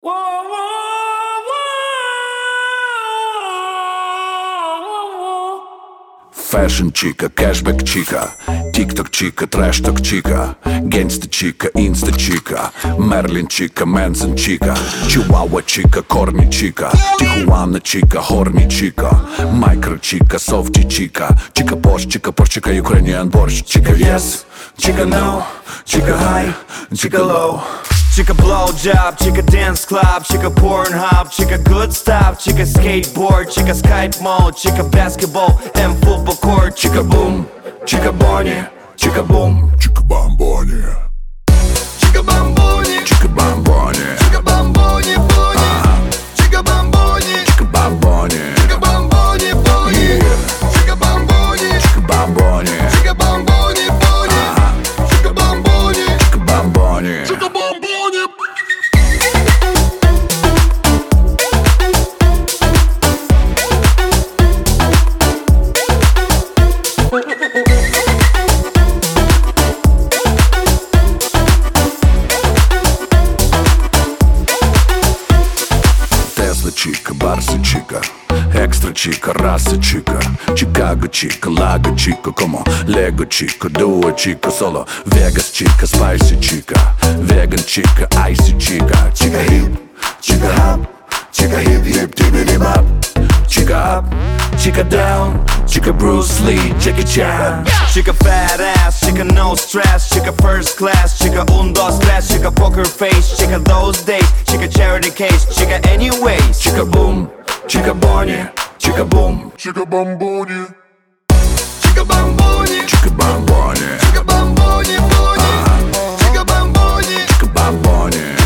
Фэшн чика, кэшбэк чика, тик-ток чика, трэш-ток чика, гэнста чика, инста чика, Мерлин чика, Мэнсон чика, Чиуауа чика, корни чика, Тихуана чика, хорни чика, Майкро чика, софти чика, чика Пош, чика, Ukrainian борщ, чика yes, чика no, чика high, чика low. Chica blowjob, chica dance club, chica Pornhub, chica good stuff, chica skateboard, chica Skype mode, chica basketball and football court, Chica boom, chica Bonnie, chica boom, chica bamboni, chica bamboni, chica bamboni, chica bamboni, boni, chica bamboni, chica bamboni, chica bamboni, boni, chica bamboni, chica bamboni, chica bamboni, boni, chica bamboni, chica bamboni. chica bamboni. Тесла чика, Барса чика, Экстра чика, раса чика, Чикаго чика, Лага чика, комо, Лего чика, Дуо чика, соло, Вегас чика, Спайси чика, Веган чика, Айси чика, Чика хип, чика хап, чика хип, тибидибап, чика ап, чика даун, чика Брюс Ли, Джеки Чан. Chica fat ass, chica no stress, chica first class, chica un, dos, tres, chica poker face, chica those days, chica charity case, chica anyways. Chica boom, chica Bonnie, chica boom, Chica bamboni, chica bamboni, chica bamboni, chica bamboni, boni, chica bamboni, chica bamboni.